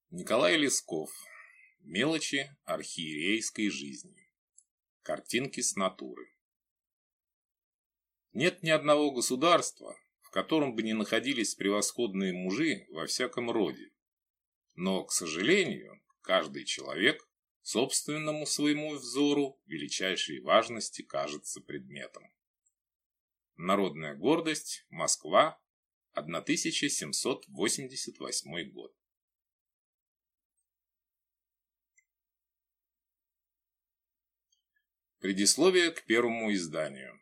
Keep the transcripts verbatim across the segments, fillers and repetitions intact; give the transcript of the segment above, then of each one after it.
Николай Лесков. Мелочи архиерейской жизни. Картинки с натуры. Нет ни одного государства, в котором бы не находились превосходные мужи во всяком роде. Но, к сожалению, каждый человек собственному своему взору величайшей важности кажется предметом. Народная гордость. Москва. тысяча семьсот восемьдесят восьмой год. Предисловие к первому изданию.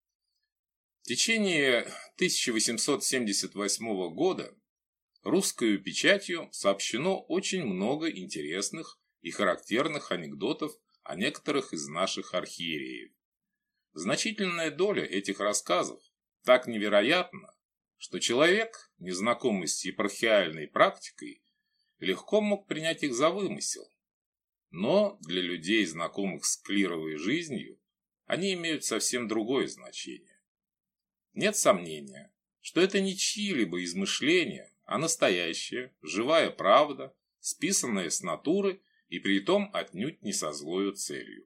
В течение тысяча восемьсот семьдесят восьмого года русской печатью сообщено очень много интересных и характерных анекдотов о некоторых из наших архиереев. Значительная доля этих рассказов так невероятна, что человек, незнакомый с епархиальной практикой, легко мог принять их за вымысел. Но для людей, знакомых с клировой жизнью, они имеют совсем другое значение. Нет сомнения, что это не чьи-либо измышления, а настоящая, живая правда, списанная с натуры и притом отнюдь не со злою целью.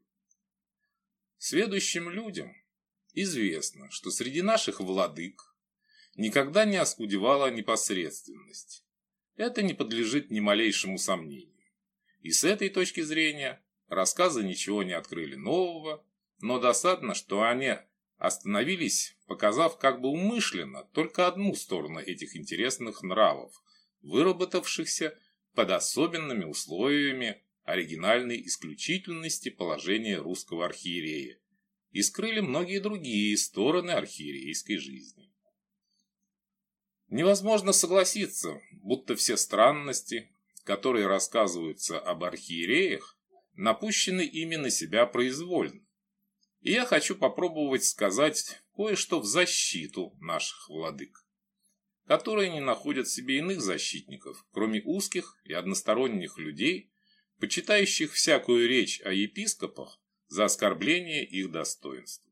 Сведущим людям известно, что среди наших владык никогда не оскудевала непосредственность. Это не подлежит ни малейшему сомнению. И с этой точки зрения рассказы ничего не открыли нового, но досадно, что они остановились, показав как бы умышленно только одну сторону этих интересных нравов, выработавшихся под особенными условиями оригинальной исключительности положения русского архиерея, и скрыли многие другие стороны архиерейской жизни. Невозможно согласиться, будто все странности, которые рассказываются об архиереях, напущены ими на себя произвольно. И я хочу попробовать сказать кое-что в защиту наших владык, которые не находят себе иных защитников, кроме узких и односторонних людей, почитающих всякую речь о епископах за оскорбление их достоинства.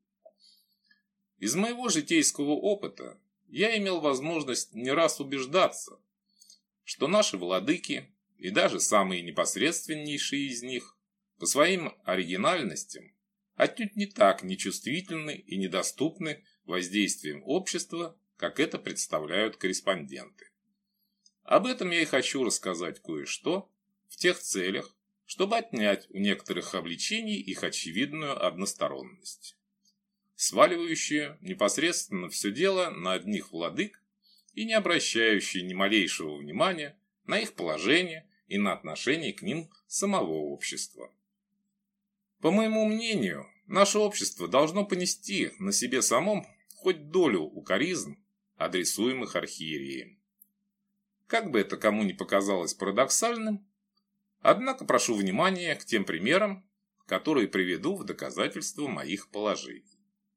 Из моего житейского опыта я имел возможность не раз убеждаться, что наши владыки, и даже самые непосредственнейшие из них, по своим оригинальностям, отнюдь не так нечувствительны и недоступны воздействием общества, как это представляют корреспонденты. Об этом я и хочу рассказать кое-что в тех целях, чтобы отнять у некоторых обличений их очевидную односторонность, сваливающую непосредственно все дело на одних владык и не обращающую ни малейшего внимания на их положение и на отношение к ним самого общества. По моему мнению, наше общество должно понести на себе самом хоть долю укоризн, адресуемых архиереям. Как бы это кому ни показалось парадоксальным, однако прошу внимания к тем примерам, которые приведу в доказательство моих положений.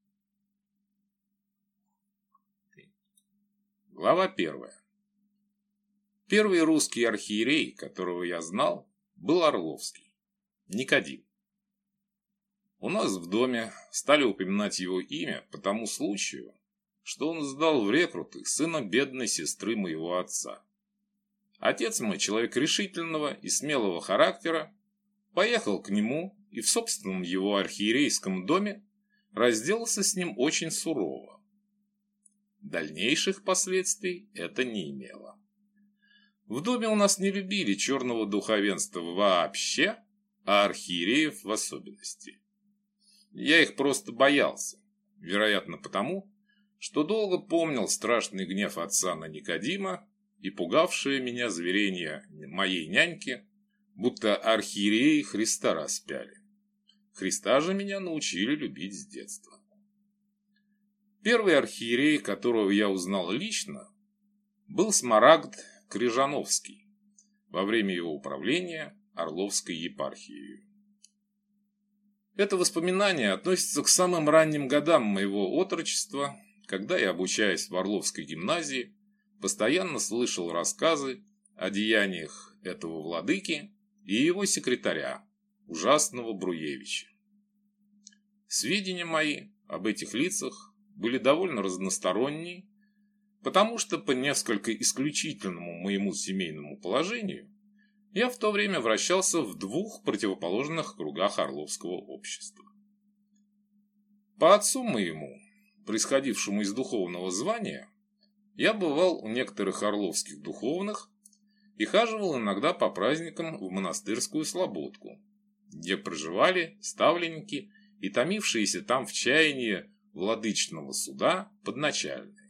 Глава первая. Первый русский архиерей, которого я знал, был Орловский, Никодим. У нас в доме стали упоминать его имя по тому случаю, что он сдал в рекруты сына бедной сестры моего отца. Отец мой, человек решительного и смелого характера, поехал к нему и в собственном его архиерейском доме разделался с ним очень сурово. Дальнейших последствий это не имело. В доме у нас не любили черного духовенства вообще, а архиереев в особенности. Я их просто боялся, вероятно потому, что долго помнил страшный гнев отца на Никодима и пугавшее меня заверение моей няньки, будто архиереи Христа распяли. Христа же меня научили любить с детства. Первый архиерей, которого я узнал лично, был Смарагд Крижановский во время его управления Орловской епархией. Это воспоминание относится к самым ранним годам моего отрочества, когда я, обучаясь в Орловской гимназии, постоянно слышал рассказы о деяниях этого владыки и его секретаря, ужасного Бруевича. Сведения мои об этих лицах были довольно разносторонние, потому что по несколько исключительному моему семейному положению Я в то время вращался в двух противоположных кругах Орловского общества. По отцу моему, происходившему из духовного звания, я бывал у некоторых орловских духовных и хаживал иногда по праздникам в монастырскую слободку, где проживали ставленники и томившиеся там в чаянии владычного суда подначальные.